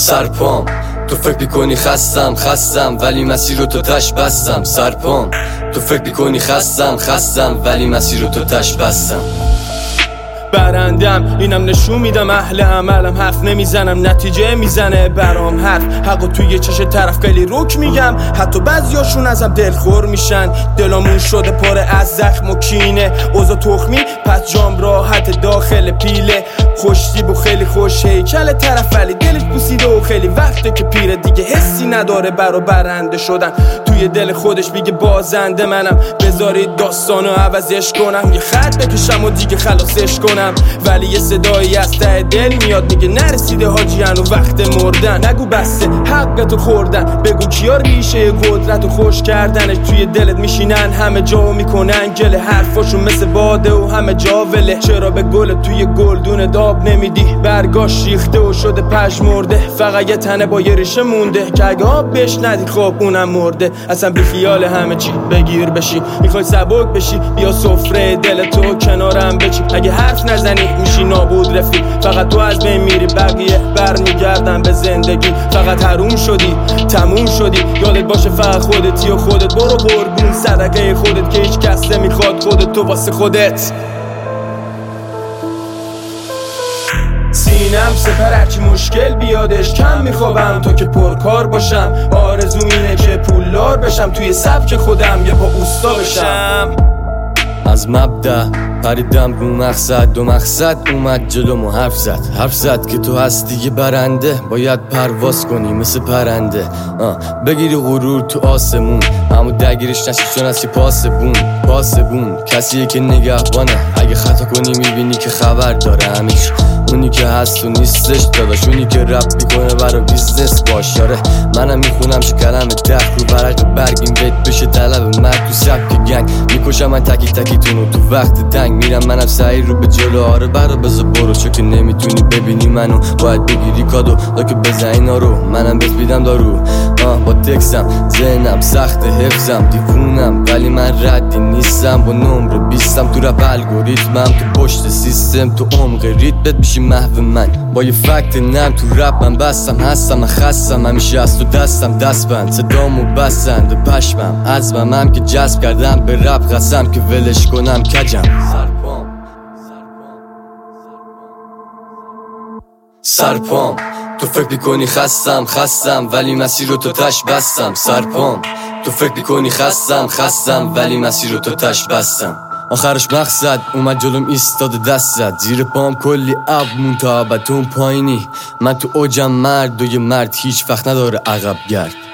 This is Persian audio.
سرپام تو فکر میکنی خستم ولی مسیر رو تو تش بستم. سرپام تو فکر میکنی خستم ولی مسیر رو تو تش بستم. برندم اینم نشون میدم اهل عملم، حرف نمیزنم نتیجه میزنه برام حرف. حقو توی چش طرف خیلی رک میگم، حتی بعضیاشون ازم دلخور میشن. دلامون شده پاره از زخم و کینه، اوضاع تخمی پس جام راحت داخل پیله. خوشتیب و خیلی خوش هیکل طرف ولی دلش پوسیده و خیلی وقته که پیره، دیگه حسی نداره برا برنده شدن. توی دل خودش میگه بازنده منم، بذارید داستانو عوضش کنم. یه خط بکشم و دیگه خلاصش کنم، ولی یه صدایی از ته دل میاد میگه نرسیده حاجیان و وقت مردن. نگو بسته حقتو خوردن، بگو کیا ریشه قدرتو خوش کردنش. توی دلت میشینن همه جا و میکنن گله، حرفاشون مثل باده و همه جا وله. چرا به گل توی گلدون داب نمیدی؟ برگاش ریخته و شده پژمرده، فقط یه تنه با یه ریشه مونده که اگه آب بهش ندی خب اونم مرده. اصلا بی خیال همه چی بگیر بشی، میخوای سبک بشی بیا سفره دلتو کنارم بچی. اگه حرف نزنی میشی نابود رفیق، فقط تو از بین میری بقیه برمیگردن به زندگی. فقط حروم شدی تموم شدی، یادت باشه فقط خودتی و خودت. برو قربون صدقه خودت که هیچ کس نمیخواد خودت تو واسه خودت. سینم سپر هرچی مشکل بیادش کم میخوابم تا که پرکار باشم. آرزوم اینه که پولدار بشم، توی سبک خودم یه پا اوستا بشم. از مبدأ پریدم رو مقصد، دو مقصد اومد جلومو حرف زد که تو هستی یه برنده، باید پرواز کنی مثل پرنده. بگیری غرور تو آسمون، اما درگیرش نشی چون هستی پاسبون. کسیه که نگهبانه، اگه خطا کنی میبینی که خبر داره همیش. اونی که هست و نیستش داداش، اونی که رپ میکنه برا بیزنس باش. یاره منم میخونم چه کلم دخ رو برق برگیم بیت بشه طلب مرد تو سبک گنگ. میکشم من تکی تونو تو وقت دنگ، میرم منم سعی رو به جلو. آره برا بذار برو، چون که نمیتونی ببینی منو باید بگیری کادو تا که بزنی نارو. منم بهت میدم دارو با تکسم، ذهنم سخت حفظم دیوونم ولی من ردی نیستم. با نمره 20م تو رپ الگوریتمم، تو پشت سیستم تو عمق ریتمت میشی محو من. با یه فکت نم تو رپ من بستم، هستم من خستم همیشه از تو دستم دستبند. صدامو بسند پشمم عزمم که جذب کردم به رپ، قسم که ولش کنم کجم. سرپام تو فکر میکنی خستم ولی مسیر رو تو تش بستم. سرپام تو فکر میکنی خستم ولی مسیر رو تو تش بستم. آخرش مقصد اومد جلوم ایستاده دست زد، زیر پام کلی اب مون تا ابد. تو اون پایینی من تو اوجم، مرد و یه مرد هیچ وقت نداره عقب گرد.